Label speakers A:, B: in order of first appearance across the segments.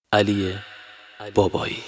A: علی بابایی.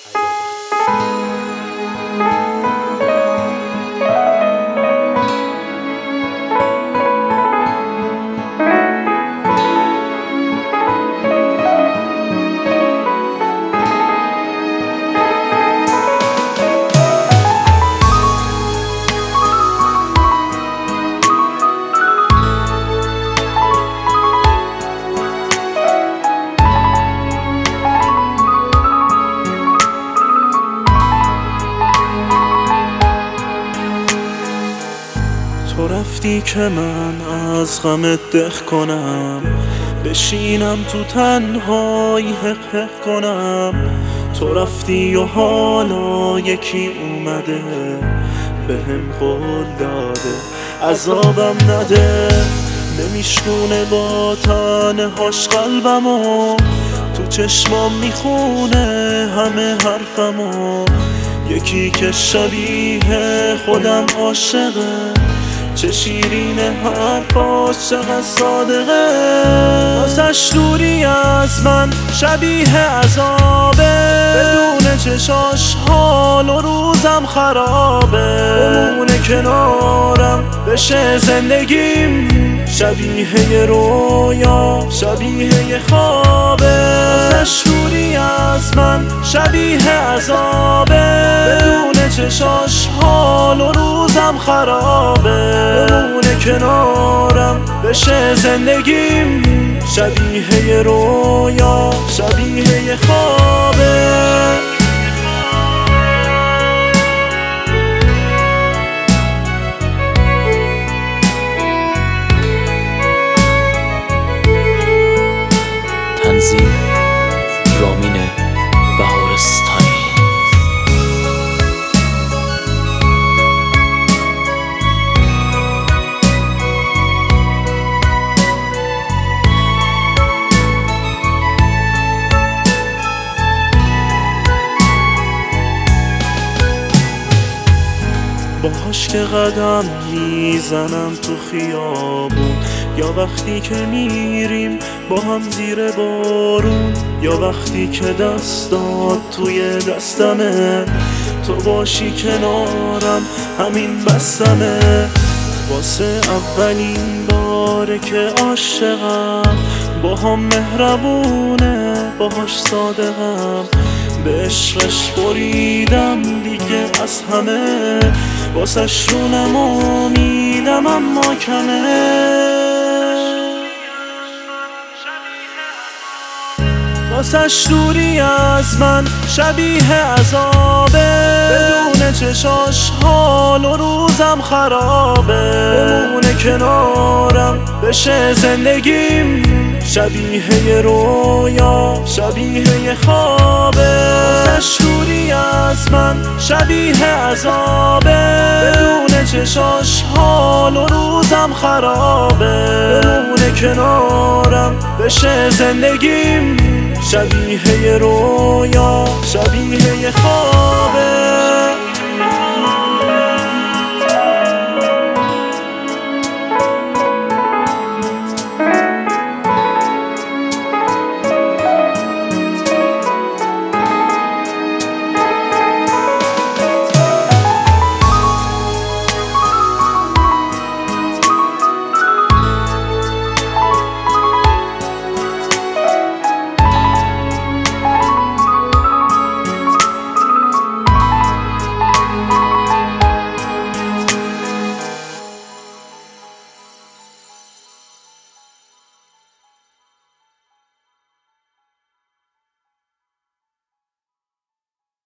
B: تو رفتی که من از غمت دق کنم، بشینم تو تنهایی حق حق کنم. تو رفتی و حالا یکی اومده بهم قول داده عذابم نده. نمیشکونه با تنهاش قلبمو، تو چشمام میخونه همه حرفمو. یکی که شبیه خودم عاشقه، چه شیرین حرفاش چقدر صادقه. واسش دوری از من شبیه عذابه، بدون چشاش حال و روزم خرابه. بمونه کنارم بشه زندگیم، شبیه یه رویا شبیه یه خوابه. واسش دوری از من شبیه عذابه، بدون چشاش حال و روزم خرابه. بمونه کنارم بشه زندگیم، شبیه یه رویا شبیه یه خوابه.
A: تنظیم رامین بهارستانی.
B: باهاش که قدم میزنم تو خیابون، یا وقتی که میریم با هم زیر بارون، یا وقتی که دستات توی دستمه، تو باشی کنارم همین بسمه. واسه اولین باره که عاشقم، با هم مهربونه باهاش صادقم. به عشقش بریدم دیگه از همه، واسش رونم و میدم اما کمه. واسش دوری از من شبیه عذابه، بدون چشاش حال و روزم خرابه. بمونه کنارم بشه زندگیم، شبیه یه رویا شبیه یه خوابه. واسش دوری از من شبیه عذابه، بدون چشاش حال و روزم خرابه. بمونه کنارم بشه زندگیم، شبیه یه رویا شبیه یه خوابه.